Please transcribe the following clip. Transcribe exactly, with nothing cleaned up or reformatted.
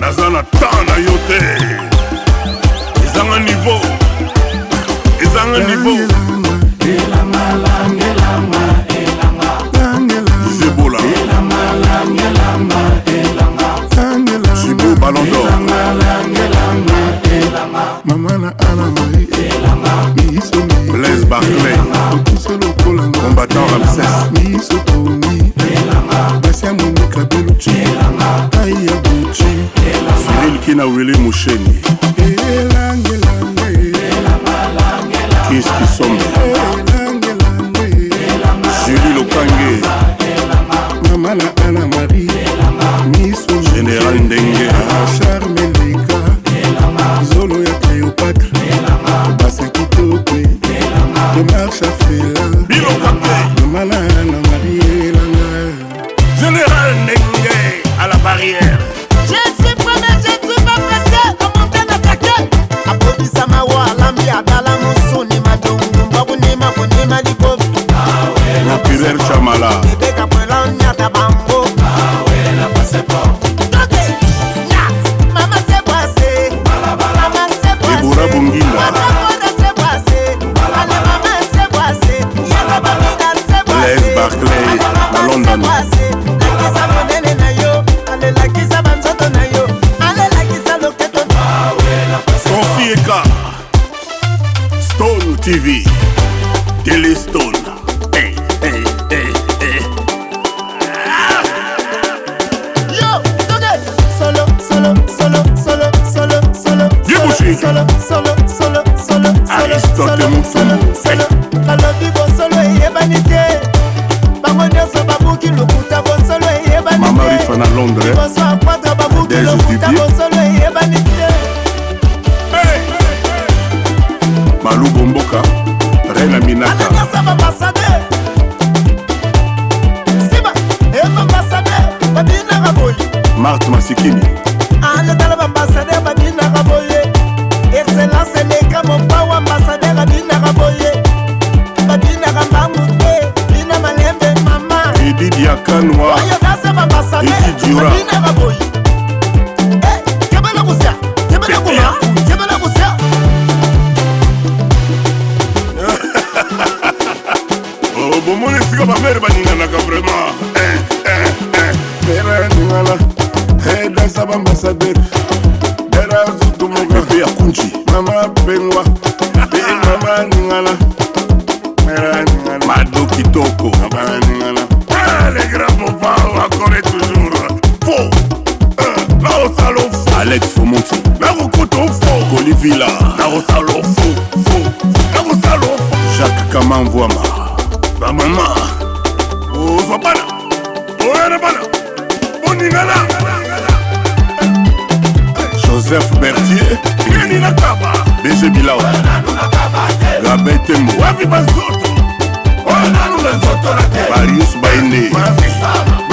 naza na temps na yo te ezanga niveau ezanga niveau Zebola Jibo Ballon d'Or Mamana Anna Marie Blaise Barclay combattant Ramsès Cyril Kina Willy Moucheni Kiss Kisombe Julie Lokange Mamana Anna Marie Général Ndengue Charmelika Zolo ya Cléopâtre Basakitokwe Demarche à Fela Bilokake Mamana Anna Marie Général Ndengue à la barrière. Je suis prêt, je suis pas pressé à monter l'attaquer. Applaudissez ma voix, l'ambia, Dala Moussoni, Madongo, Babuni, Mabuni, Malikob. Procureur Chamala. Bébé Capolan, Nyata Bambo. Maman c'est boissé. Maman c'est boissé. Ebora Bunginda. Maman c'est boissé. Allez maman c'est boissé. Y'a Babina c'est boissé. Blaise Barclay à London. Sophie Eka Stone T V Daily Stone. Hey, hey, hey, hey. Yo, okay. Solo, solo, solo, solo, solo, solo, Yebouchi. solo, solo, solo, solo, Aristote Moussou. solo, balobi bo solo eyebanite. Bango nyonso babuki lokuta bo solo eyebanite. Mama Rifa na Londres. Boso akwata babuki Des lokuta bo solo eyebanite. Malou Bomboka Reina Minaka Ananyasa ambassadeur. Siba, eba ambassadeur, babina raboyi. Marthe Masikini Anatala ambassadeur, babina raboyi. Excellence neka mopawa ambassadeur, babina raboyi. Babina rambamute, bina malembe mama. Edi Diakanwa Oyo kasa ambassadeur, Edi Djura. babina raboyi. Eh, kebele kusia, kebele kuma, kebele kusia. Oh, bomone sika ba mère baninganaka vraiment. Eh, eh, eh. Mera Ningala Heda Saba Ambassadeur Dera Zutumoga Bébé ya Kunchi Mama Bengwa Be Mama Ningala Mera Ningala Mado Kitoko Mama Ningala Ah, les grands papas, encore et toujours. Faux. Euh, là, au salon faux. Alex Fomonti. Là, au coton faux. Colivilla. Là, au salon faux. Faux. Là, au salon faux. Jacques Kaman Voama. Ba maman. Oh, sois pas là. Oh, elle est pas là. On y va là. Joseph Berthier. Gani Nakaba. B G Bilao. Gabé Tembo. Wapi Bazoto. Marius Bainde.